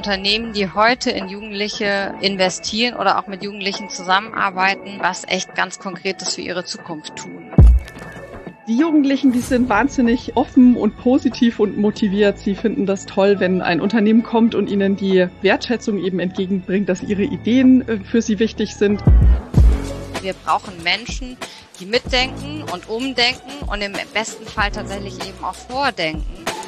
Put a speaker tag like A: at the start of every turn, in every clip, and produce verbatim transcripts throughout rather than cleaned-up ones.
A: Unternehmen, die heute in Jugendliche investieren oder auch mit Jugendlichen zusammenarbeiten, was echt ganz Konkretes für ihre Zukunft tun.
B: Die Jugendlichen, die sind wahnsinnig offen und positiv und motiviert. Sie finden das toll, wenn ein Unternehmen kommt und ihnen die Wertschätzung eben entgegenbringt, dass ihre Ideen für sie wichtig sind.
A: Wir brauchen Menschen, die mitdenken und umdenken und im besten Fall tatsächlich eben auch vordenken.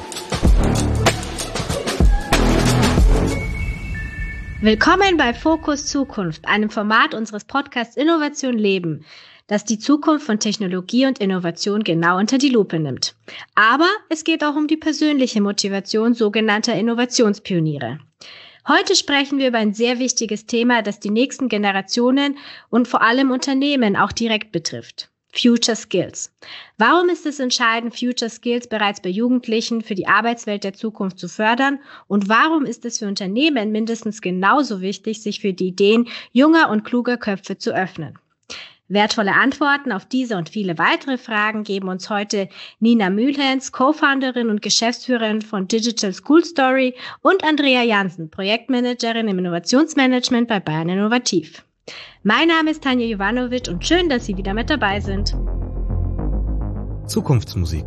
C: Willkommen bei Fokus Zukunft, einem Format unseres Podcasts Innovation Leben, das die Zukunft von Technologie und Innovation genau unter die Lupe nimmt. Aber es geht auch um die persönliche Motivation sogenannter Innovationspioniere. Heute sprechen wir über ein sehr wichtiges Thema, das die nächsten Generationen und vor allem Unternehmen auch direkt betrifft. Future Skills. Warum ist es entscheidend, Future Skills bereits bei Jugendlichen für die Arbeitswelt der Zukunft zu fördern? Und warum ist es für Unternehmen mindestens genauso wichtig, sich für die Ideen junger und kluger Köpfe zu öffnen? Wertvolle Antworten auf diese und viele weitere Fragen geben uns heute Nina Mühlhens, Co-Founderin und Geschäftsführerin von Digital School Story, und Andrea Jansen, Projektmanagerin im Innovationsmanagement bei Bayern Innovativ. Mein Name ist Tanja Jovanovic und schön, dass Sie wieder mit dabei sind.
D: Zukunftsmusik.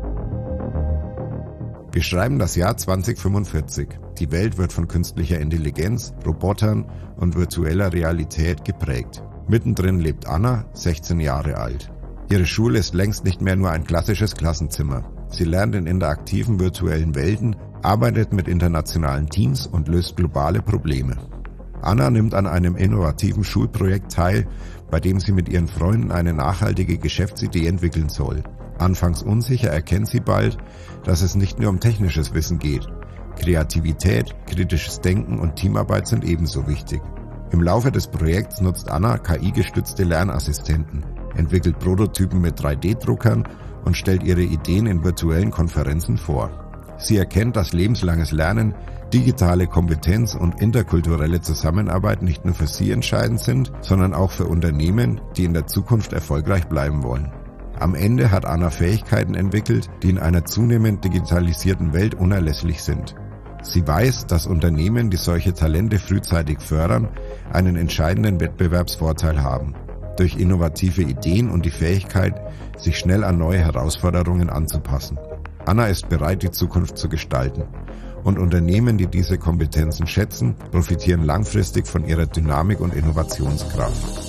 D: Wir schreiben das Jahr zwanzig fünfundvierzig. Die Welt wird von künstlicher Intelligenz, Robotern und virtueller Realität geprägt. Mittendrin lebt Anna, sechzehn Jahre alt. Ihre Schule ist längst nicht mehr nur ein klassisches Klassenzimmer. Sie lernt in interaktiven virtuellen Welten, arbeitet mit internationalen Teams und löst globale Probleme. Anna nimmt an einem innovativen Schulprojekt teil, bei dem sie mit ihren Freunden eine nachhaltige Geschäftsidee entwickeln soll. Anfangs unsicher erkennt sie bald, dass es nicht nur um technisches Wissen geht. Kreativität, kritisches Denken und Teamarbeit sind ebenso wichtig. Im Laufe des Projekts nutzt Anna K I-gestützte Lernassistenten, entwickelt Prototypen mit drei D Druckern und stellt ihre Ideen in virtuellen Konferenzen vor. Sie erkennt, dass lebenslanges Lernen, digitale Kompetenz und interkulturelle Zusammenarbeit nicht nur für sie entscheidend sind, sondern auch für Unternehmen, die in der Zukunft erfolgreich bleiben wollen. Am Ende hat Anna Fähigkeiten entwickelt, die in einer zunehmend digitalisierten Welt unerlässlich sind. Sie weiß, dass Unternehmen, die solche Talente frühzeitig fördern, einen entscheidenden Wettbewerbsvorteil haben. Durch innovative Ideen und die Fähigkeit, sich schnell an neue Herausforderungen anzupassen. Anna ist bereit, die Zukunft zu gestalten. Und Unternehmen, die diese Kompetenzen schätzen, profitieren langfristig von ihrer Dynamik und Innovationskraft.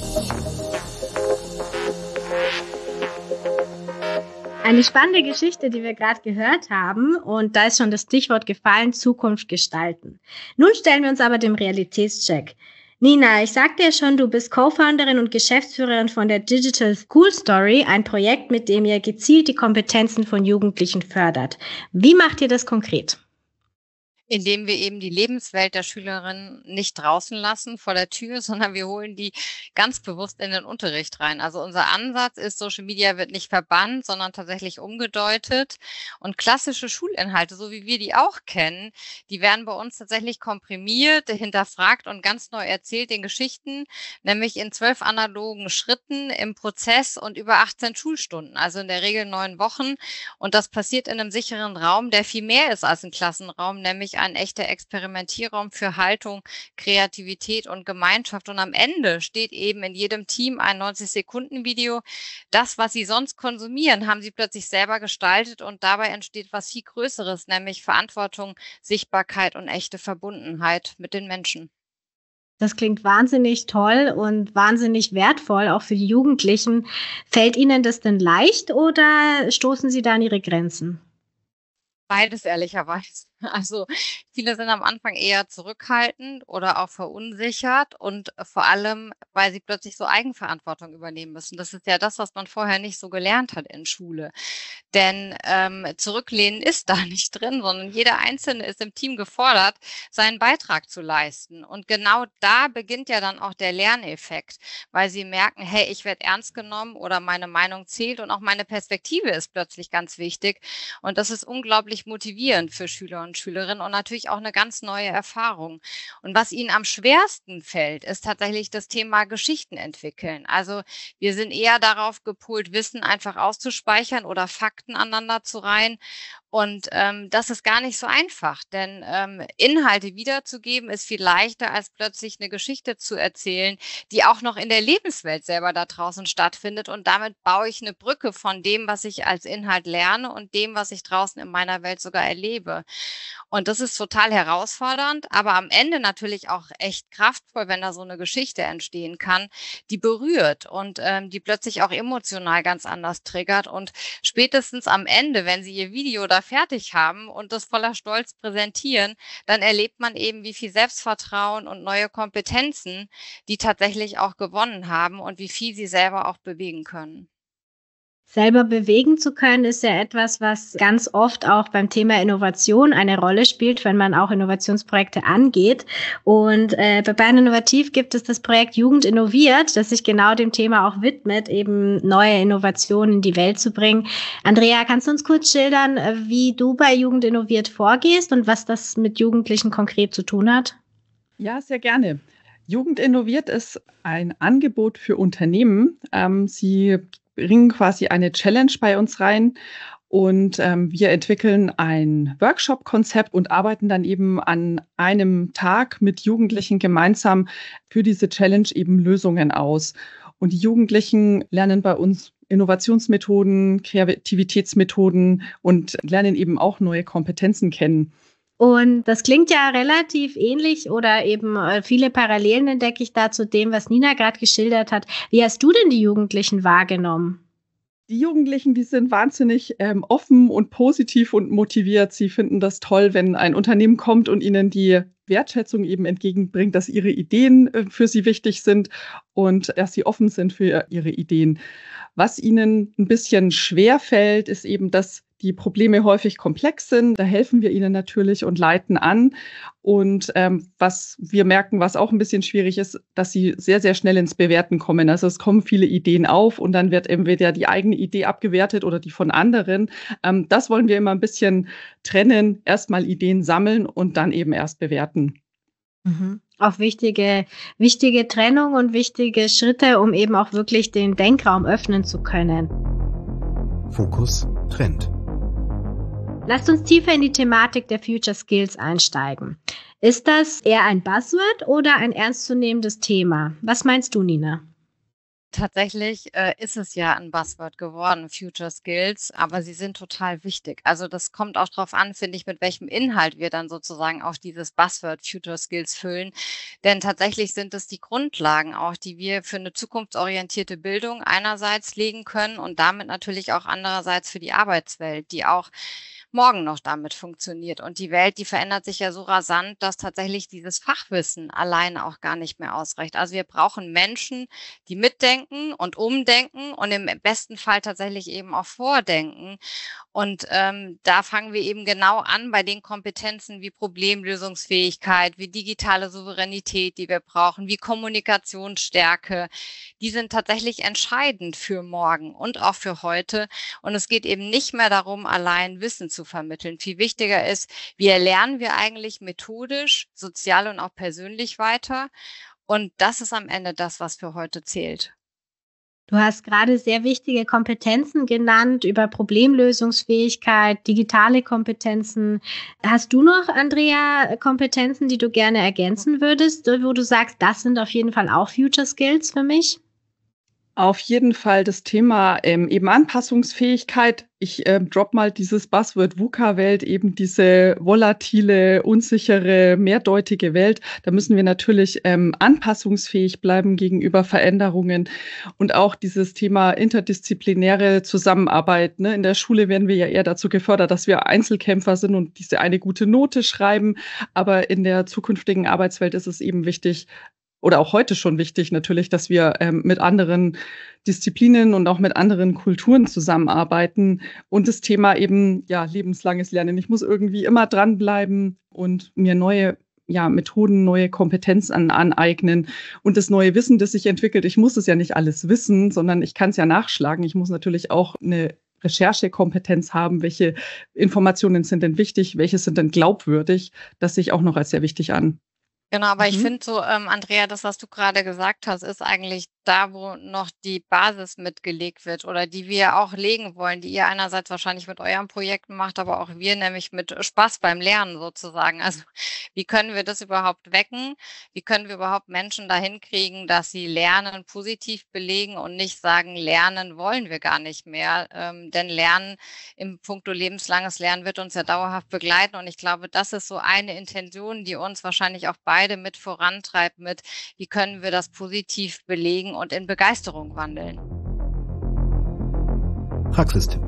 C: Eine spannende Geschichte, die wir gerade gehört haben, und da ist schon das Stichwort gefallen, Zukunft gestalten. Nun stellen wir uns aber dem Realitätscheck. Nina, ich sagte ja schon, du bist Co-Founderin und Geschäftsführerin von der Digital School Story, ein Projekt, mit dem ihr gezielt die Kompetenzen von Jugendlichen fördert. Wie macht ihr das konkret?
A: Indem wir eben die Lebenswelt der Schülerinnen nicht draußen lassen vor der Tür, sondern wir holen die ganz bewusst in den Unterricht rein. Also unser Ansatz ist, Social Media wird nicht verbannt, sondern tatsächlich umgedeutet. Und klassische Schulinhalte, so wie wir die auch kennen, die werden bei uns tatsächlich komprimiert, hinterfragt und ganz neu erzählt in Geschichten, nämlich in zwölf analogen Schritten im Prozess und über achtzehn Schulstunden, also in der Regel neun Wochen. Und das passiert in einem sicheren Raum, der viel mehr ist als ein Klassenraum, nämlich ein echter Experimentierraum für Haltung, Kreativität und Gemeinschaft. Und am Ende steht eben in jedem Team ein neunzig-Sekunden-Video. Das, was sie sonst konsumieren, haben sie plötzlich selber gestaltet und dabei entsteht was viel Größeres, nämlich Verantwortung, Sichtbarkeit und echte Verbundenheit mit den Menschen.
C: Das klingt wahnsinnig toll und wahnsinnig wertvoll, auch für die Jugendlichen. Fällt Ihnen das denn leicht oder stoßen Sie da an Ihre Grenzen?
A: Beides ehrlicherweise. Also viele sind am Anfang eher zurückhaltend oder auch verunsichert und vor allem, weil sie plötzlich so Eigenverantwortung übernehmen müssen. Das ist ja das, was man vorher nicht so gelernt hat in Schule. Denn ähm, zurücklehnen ist da nicht drin, sondern jeder Einzelne ist im Team gefordert, seinen Beitrag zu leisten. Und genau da beginnt ja dann auch der Lerneffekt, weil sie merken, hey, ich werde ernst genommen oder meine Meinung zählt und auch meine Perspektive ist plötzlich ganz wichtig. Und das ist unglaublich motivierend für Schüler und Schülerinnen und natürlich auch eine ganz neue Erfahrung. Und was ihnen am schwersten fällt, ist tatsächlich das Thema Geschichten entwickeln. Also wir sind eher darauf gepolt, Wissen einfach auszuspeichern oder Fakten aneinander zu reihen. Und ähm, das ist gar nicht so einfach, denn ähm, Inhalte wiederzugeben ist viel leichter, als plötzlich eine Geschichte zu erzählen, die auch noch in der Lebenswelt selber da draußen stattfindet. Und damit baue ich eine Brücke von dem, was ich als Inhalt lerne und dem, was ich draußen in meiner Welt sogar erlebe. Und das ist total herausfordernd, aber am Ende natürlich auch echt kraftvoll, wenn da so eine Geschichte entstehen kann, die berührt und ähm, die plötzlich auch emotional ganz anders triggert. Und spätestens am Ende, wenn Sie Ihr Video da fertig haben und das voller Stolz präsentieren, dann erlebt man eben, wie viel Selbstvertrauen und neue Kompetenzen die tatsächlich auch gewonnen haben und wie viel sie selber auch bewegen können.
C: Selber bewegen zu können, ist ja etwas, was ganz oft auch beim Thema Innovation eine Rolle spielt, wenn man auch Innovationsprojekte angeht. Und äh, bei Bayern Innovativ gibt es das Projekt Jugend innoviert, das sich genau dem Thema auch widmet, eben neue Innovationen in die Welt zu bringen. Andrea, kannst du uns kurz schildern, wie du bei Jugend innoviert vorgehst und was das mit Jugendlichen konkret zu tun hat?
B: Ja, sehr gerne. Jugend innoviert ist ein Angebot für Unternehmen. Ähm, sie bringen quasi eine Challenge bei uns rein und ähm, wir entwickeln ein Workshop-Konzept und arbeiten dann eben an einem Tag mit Jugendlichen gemeinsam für diese Challenge eben Lösungen aus. Und die Jugendlichen lernen bei uns Innovationsmethoden, Kreativitätsmethoden und lernen eben auch neue Kompetenzen kennen.
C: Und das klingt ja relativ ähnlich oder eben viele Parallelen entdecke ich da zu dem, was Nina gerade geschildert hat. Wie hast du denn die Jugendlichen wahrgenommen?
B: Die Jugendlichen, die sind wahnsinnig ähm, offen und positiv und motiviert. Sie finden das toll, wenn ein Unternehmen kommt und ihnen die Wertschätzung eben entgegenbringt, dass ihre Ideen äh, für sie wichtig sind und dass sie offen sind für ihre Ideen. Was ihnen ein bisschen schwer fällt, ist eben, dass die Probleme häufig komplex sind. Da helfen wir ihnen natürlich und leiten an. Und ähm, was wir merken, was auch ein bisschen schwierig ist, dass sie sehr, sehr schnell ins Bewerten kommen. Also es kommen viele Ideen auf und dann wird entweder die eigene Idee abgewertet oder die von anderen. Ähm, das wollen wir immer ein bisschen trennen. Erstmal Ideen sammeln und dann eben erst bewerten.
C: Mhm. Auch wichtige, wichtige Trennung und wichtige Schritte, um eben auch wirklich den Denkraum öffnen zu können.
D: Fokus Trend.
C: Lasst uns tiefer in die Thematik der Future Skills einsteigen. Ist das eher ein Buzzword oder ein ernstzunehmendes Thema? Was meinst du, Nina?
A: Tatsächlich äh, ist es ja ein Buzzword geworden, Future Skills, aber sie sind total wichtig. Also das kommt auch darauf an, finde ich, mit welchem Inhalt wir dann sozusagen auch dieses Buzzword Future Skills füllen. Denn tatsächlich sind es die Grundlagen auch, die wir für eine zukunftsorientierte Bildung einerseits legen können und damit natürlich auch andererseits für die Arbeitswelt, die auch morgen noch damit funktioniert. Und die Welt, die verändert sich ja so rasant, dass tatsächlich dieses Fachwissen alleine auch gar nicht mehr ausreicht. Also wir brauchen Menschen, die mitdenken und umdenken und im besten Fall tatsächlich eben auch vordenken. Und ähm, da fangen wir eben genau an bei den Kompetenzen wie Problemlösungsfähigkeit, wie digitale Souveränität, die wir brauchen, wie Kommunikationsstärke. Die sind tatsächlich entscheidend für morgen und auch für heute. Und es geht eben nicht mehr darum, allein Wissen zu vermitteln. Viel wichtiger ist, wie erlernen wir eigentlich methodisch, sozial und auch persönlich weiter. Und das ist am Ende das, was für heute zählt.
C: Du hast gerade sehr wichtige Kompetenzen genannt über Problemlösungsfähigkeit, digitale Kompetenzen. Hast du noch, Andrea, Kompetenzen, die du gerne ergänzen würdest, wo du sagst, das sind auf jeden Fall auch Future Skills für mich?
B: Auf jeden Fall das Thema ähm, eben Anpassungsfähigkeit. Ich ähm, drop mal dieses Buzzword VUCA-Welt, eben diese volatile, unsichere, mehrdeutige Welt. Da müssen wir natürlich ähm, anpassungsfähig bleiben gegenüber Veränderungen und auch dieses Thema interdisziplinäre Zusammenarbeit. Ne? In der Schule werden wir ja eher dazu gefördert, dass wir Einzelkämpfer sind und diese eine gute Note schreiben. Aber in der zukünftigen Arbeitswelt ist es eben wichtig, oder auch heute schon wichtig natürlich, dass wir ähm, mit anderen Disziplinen und auch mit anderen Kulturen zusammenarbeiten und das Thema eben ja lebenslanges Lernen. Ich muss irgendwie immer dranbleiben und mir neue ja Methoden, neue Kompetenzen aneignen und das neue Wissen, das sich entwickelt. Ich muss es ja nicht alles wissen, sondern ich kann es ja nachschlagen. Ich muss natürlich auch eine Recherchekompetenz haben. Welche Informationen sind denn wichtig? Welche sind denn glaubwürdig? Das sehe ich auch noch als sehr wichtig an.
A: Genau, aber ich
B: Mhm.
A: finde so, ähm, Andrea, das, was du gerade gesagt hast, ist eigentlich da, wo noch die Basis mitgelegt wird oder die wir auch legen wollen, die ihr einerseits wahrscheinlich mit euren Projekten macht, aber auch wir nämlich mit Spaß beim Lernen sozusagen. Also wie können wir das überhaupt wecken? Wie können wir überhaupt Menschen dahin kriegen, dass sie Lernen positiv belegen und nicht sagen, Lernen wollen wir gar nicht mehr? Ähm, denn Lernen im Punkto lebenslanges Lernen wird uns ja dauerhaft begleiten. Und ich glaube, das ist so eine Intention, die uns wahrscheinlich auch beide mit vorantreibt, mit wie können wir das positiv belegen und in Begeisterung wandeln.
D: Praxistipp.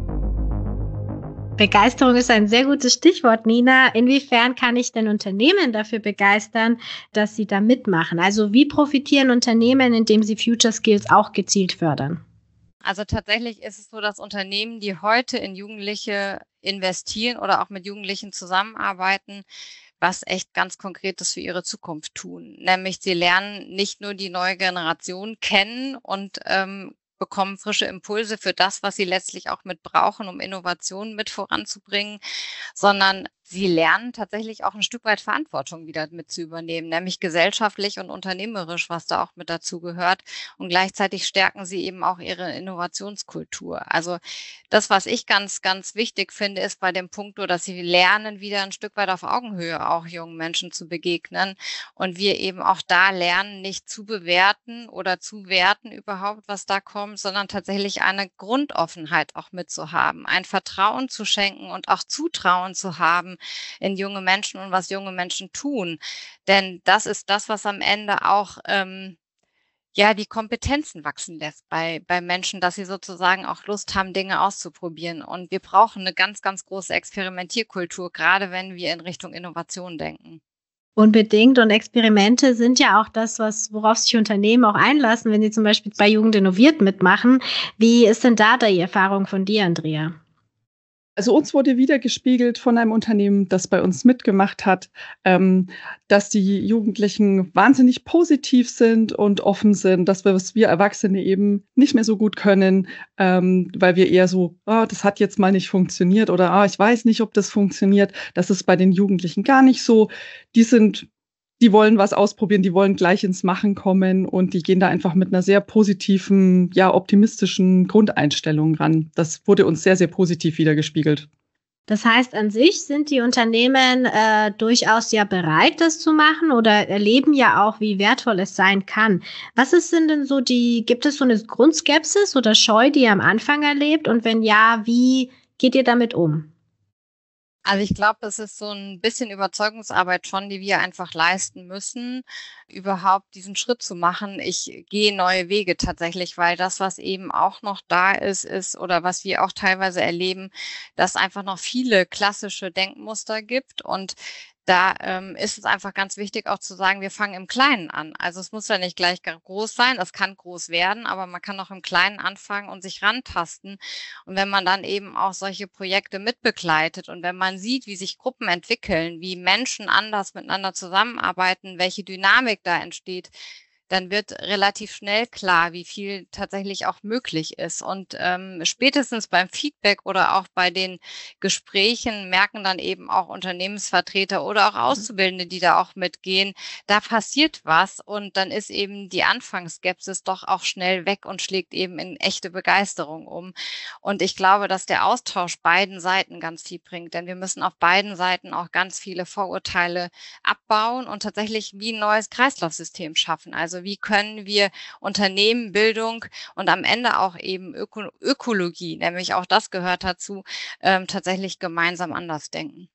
C: Begeisterung ist ein sehr gutes Stichwort, Nina. Inwiefern kann ich denn Unternehmen dafür begeistern, dass sie da mitmachen? Also wie profitieren Unternehmen, indem sie Future Skills auch gezielt fördern?
A: Also tatsächlich ist es so, dass Unternehmen, die heute in Jugendliche investieren oder auch mit Jugendlichen zusammenarbeiten, was echt ganz Konkretes für ihre Zukunft tun. Nämlich sie lernen nicht nur die neue Generation kennen und ähm, bekommen frische Impulse für das, was sie letztlich auch mit brauchen, um Innovationen mit voranzubringen, sondern sie lernen tatsächlich auch ein Stück weit Verantwortung wieder mit zu übernehmen, nämlich gesellschaftlich und unternehmerisch, was da auch mit dazu gehört. Und gleichzeitig stärken sie eben auch ihre Innovationskultur. Also das, was ich ganz, ganz wichtig finde, ist bei dem Punkt, dass sie lernen, wieder ein Stück weit auf Augenhöhe auch jungen Menschen zu begegnen. Und wir eben auch da lernen, nicht zu bewerten oder zu werten überhaupt, was da kommt, sondern tatsächlich eine Grundoffenheit auch mitzuhaben, ein Vertrauen zu schenken und auch Zutrauen zu haben in junge Menschen und was junge Menschen tun. Denn das ist das, was am Ende auch ähm, ja die Kompetenzen wachsen lässt bei, bei Menschen, dass sie sozusagen auch Lust haben, Dinge auszuprobieren. Und wir brauchen eine ganz, ganz große Experimentierkultur, gerade wenn wir in Richtung Innovation denken.
C: Unbedingt. Und Experimente sind ja auch das, was, worauf sich Unternehmen auch einlassen, wenn sie zum Beispiel bei Jugend innoviert mitmachen. Wie ist denn da die Erfahrung von dir, Andrea?
B: Also uns wurde wiedergespiegelt von einem Unternehmen, das bei uns mitgemacht hat, ähm, dass die Jugendlichen wahnsinnig positiv sind und offen sind, dass wir, was wir Erwachsene eben nicht mehr so gut können, ähm, weil wir eher so, oh, das hat jetzt mal nicht funktioniert oder oh, ich weiß nicht, ob das funktioniert. Das ist bei den Jugendlichen gar nicht so. Die sind Die wollen was ausprobieren, die wollen gleich ins Machen kommen und die gehen da einfach mit einer sehr positiven, ja, optimistischen Grundeinstellung ran. Das wurde uns sehr, sehr positiv wiedergespiegelt.
C: Das heißt, an sich sind die Unternehmen äh, durchaus ja bereit, das zu machen oder erleben ja auch, wie wertvoll es sein kann. Was ist denn denn so die, gibt es so eine Grundskepsis oder Scheu, die ihr am Anfang erlebt? Und wenn ja, wie geht ihr damit um?
A: Also ich glaube, es ist so ein bisschen Überzeugungsarbeit schon, die wir einfach leisten müssen, überhaupt diesen Schritt zu machen. Ich gehe neue Wege tatsächlich, weil das, was eben auch noch da ist, ist oder was wir auch teilweise erleben, dass einfach noch viele klassische Denkmuster gibt und da ähm, ist es einfach ganz wichtig auch zu sagen, wir fangen im Kleinen an. Also es muss ja nicht gleich groß sein, es kann groß werden, aber man kann auch im Kleinen anfangen und sich rantasten. Und wenn man dann eben auch solche Projekte mitbegleitet und wenn man sieht, wie sich Gruppen entwickeln, wie Menschen anders miteinander zusammenarbeiten, welche Dynamik da entsteht, dann wird relativ schnell klar, wie viel tatsächlich auch möglich ist. Und ähm, spätestens beim Feedback oder auch bei den Gesprächen merken dann eben auch Unternehmensvertreter oder auch Auszubildende, die da auch mitgehen, da passiert was und dann ist eben die Anfangsskepsis doch auch schnell weg und schlägt eben in echte Begeisterung um. Und ich glaube, dass der Austausch beiden Seiten ganz viel bringt, denn wir müssen auf beiden Seiten auch ganz viele Vorurteile abbauen und tatsächlich wie ein neues Kreislaufsystem schaffen. Also wie können wir Unternehmen, Bildung und am Ende auch eben Öko- Ökologie, nämlich auch das gehört dazu, ähm, tatsächlich gemeinsam anders denken.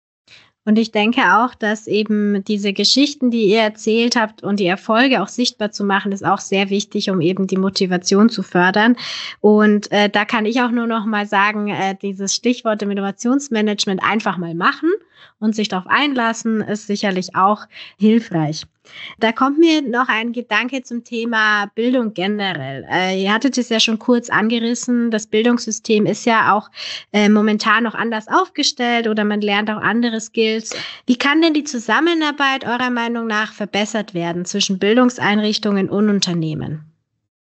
C: Und ich denke auch, dass eben diese Geschichten, die ihr erzählt habt und die Erfolge auch sichtbar zu machen, ist auch sehr wichtig, um eben die Motivation zu fördern. Und äh, da kann ich auch nur noch mal sagen, äh, dieses Stichwort im Innovationsmanagement einfach mal machen und sich darauf einlassen, ist sicherlich auch hilfreich. Da kommt mir noch ein Gedanke zum Thema Bildung generell. Äh, ihr hattet es ja schon kurz angerissen, das Bildungssystem ist ja auch äh, momentan noch anders aufgestellt oder man lernt auch andere Skills. Wie kann denn die Zusammenarbeit eurer Meinung nach verbessert werden zwischen Bildungseinrichtungen und Unternehmen?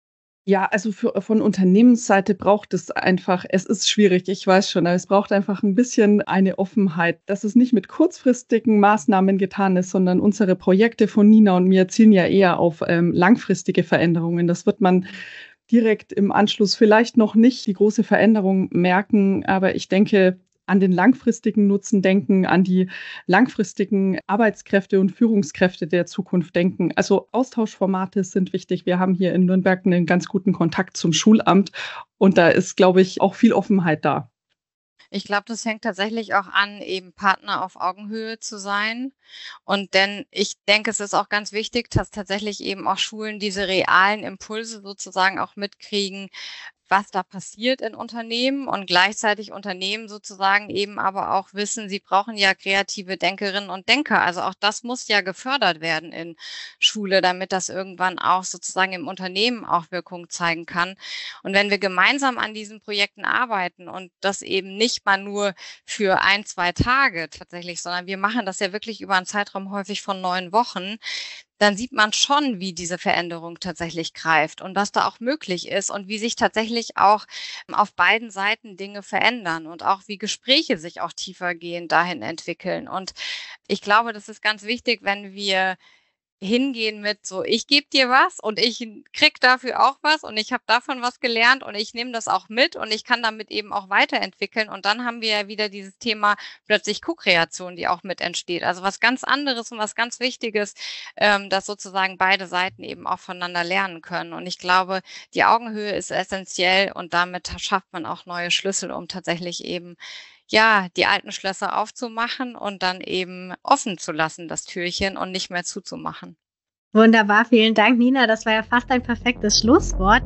B: Ja, also für, von Unternehmensseite braucht es einfach, es ist schwierig, ich weiß schon, aber es braucht einfach ein bisschen eine Offenheit, dass es nicht mit kurzfristigen Maßnahmen getan ist, sondern unsere Projekte von Nina und mir zielen ja eher auf ähm, langfristige Veränderungen. Das wird man direkt im Anschluss vielleicht noch nicht die große Veränderung merken, aber ich denke, an den langfristigen Nutzen denken, an die langfristigen Arbeitskräfte und Führungskräfte der Zukunft denken. Also Austauschformate sind wichtig. Wir haben hier in Nürnberg einen ganz guten Kontakt zum Schulamt und da ist, glaube ich, auch viel Offenheit da.
A: Ich glaube, das hängt tatsächlich auch an, eben Partner auf Augenhöhe zu sein. Und denn ich denke, es ist auch ganz wichtig, dass tatsächlich eben auch Schulen diese realen Impulse sozusagen auch mitkriegen, was da passiert in Unternehmen und gleichzeitig Unternehmen sozusagen eben aber auch wissen, sie brauchen ja kreative Denkerinnen und Denker. Also auch das muss ja gefördert werden in Schule, damit das irgendwann auch sozusagen im Unternehmen auch Wirkung zeigen kann. Und wenn wir gemeinsam an diesen Projekten arbeiten und das eben nicht mal nur für ein, zwei Tage tatsächlich, sondern wir machen das ja wirklich über einen Zeitraum häufig von neun Wochen, dann sieht man schon, wie diese Veränderung tatsächlich greift und was da auch möglich ist und wie sich tatsächlich auch auf beiden Seiten Dinge verändern und auch wie Gespräche sich auch tiefergehend dahin entwickeln. Und ich glaube, das ist ganz wichtig, wenn wir hingehen mit so, ich gebe dir was und ich krieg dafür auch was und ich habe davon was gelernt und ich nehme das auch mit und ich kann damit eben auch weiterentwickeln und dann haben wir ja wieder dieses Thema plötzlich Co-Kreation, die auch mit entsteht. Also was ganz anderes und was ganz Wichtiges, ähm, dass sozusagen beide Seiten eben auch voneinander lernen können. Und ich glaube, die Augenhöhe ist essentiell und damit schafft man auch neue Schlüssel, um tatsächlich eben ja, die alten Schlösser aufzumachen und dann eben offen zu lassen, das Türchen, und nicht mehr zuzumachen.
C: Wunderbar, vielen Dank, Nina. Das war ja fast ein perfektes Schlusswort.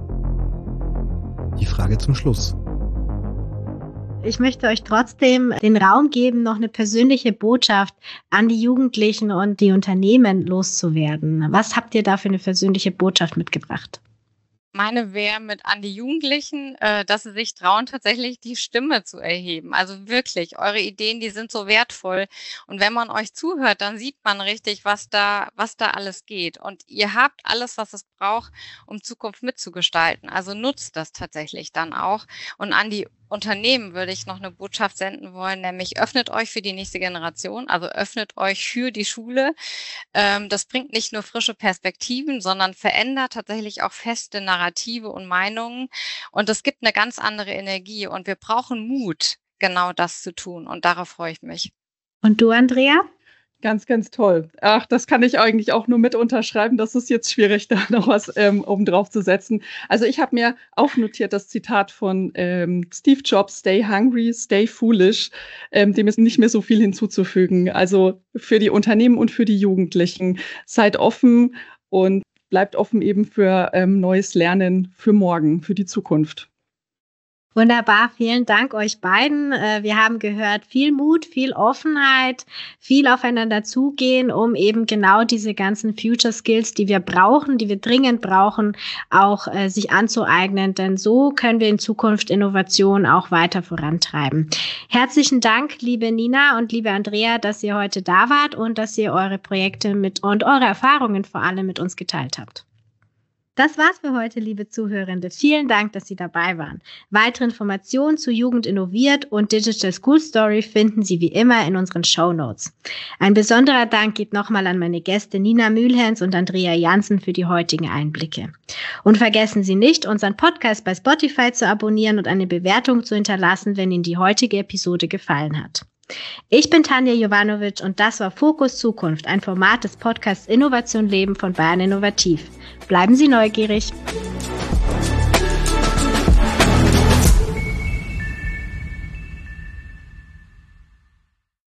E: Die Frage zum Schluss.
C: Ich möchte euch trotzdem den Raum geben, noch eine persönliche Botschaft an die Jugendlichen und die Unternehmen loszuwerden. Was habt ihr da für eine persönliche Botschaft mitgebracht?
A: Meine wäre mit an die Jugendlichen, äh, dass sie sich trauen, tatsächlich die Stimme zu erheben. Also wirklich, eure Ideen, die sind so wertvoll. Und wenn man euch zuhört, dann sieht man richtig, was da, was da alles geht. Und ihr habt alles, was es braucht, um Zukunft mitzugestalten. Also nutzt das tatsächlich dann auch. Und an die Unternehmen würde ich noch eine Botschaft senden wollen, nämlich öffnet euch für die nächste Generation, also öffnet euch für die Schule. Ähm, das bringt nicht nur frische Perspektiven, sondern verändert tatsächlich auch feste Narrative und Meinungen. Und es gibt eine ganz andere Energie und wir brauchen Mut, genau das zu tun. Und darauf freue ich mich.
C: Und du, Andrea?
B: Ganz, ganz toll. Ach, das kann ich eigentlich auch nur mit unterschreiben. Das ist jetzt schwierig, da noch was ähm, oben drauf zu setzen. Also ich habe mir aufnotiert das Zitat von ähm, Steve Jobs, stay hungry, stay foolish. Ähm, dem ist nicht mehr so viel hinzuzufügen. Also für die Unternehmen und für die Jugendlichen. Seid offen und bleibt offen eben für ähm, neues Lernen für morgen, für die Zukunft.
C: Wunderbar, vielen Dank euch beiden. Wir haben gehört, viel Mut, viel Offenheit, viel aufeinander zugehen, um eben genau diese ganzen Future Skills, die wir brauchen, die wir dringend brauchen, auch äh, sich anzueignen. Denn so können wir in Zukunft Innovation auch weiter vorantreiben. Herzlichen Dank, liebe Nina und liebe Andrea, dass ihr heute da wart und dass ihr eure Projekte mit und eure Erfahrungen vor allem mit uns geteilt habt. Das war's für heute, liebe Zuhörende. Vielen Dank, dass Sie dabei waren. Weitere Informationen zu Jugend innoviert und Digital School Story finden Sie wie immer in unseren Shownotes. Ein besonderer Dank geht nochmal an meine Gäste Nina Mühlhens und Andrea Jansen für die heutigen Einblicke. Und vergessen Sie nicht, unseren Podcast bei Spotify zu abonnieren und eine Bewertung zu hinterlassen, wenn Ihnen die heutige Episode gefallen hat. Ich bin Tanja Jovanovic und das war Fokus Zukunft, ein Format des Podcasts Innovation Leben von Bayern Innovativ. Bleiben Sie neugierig.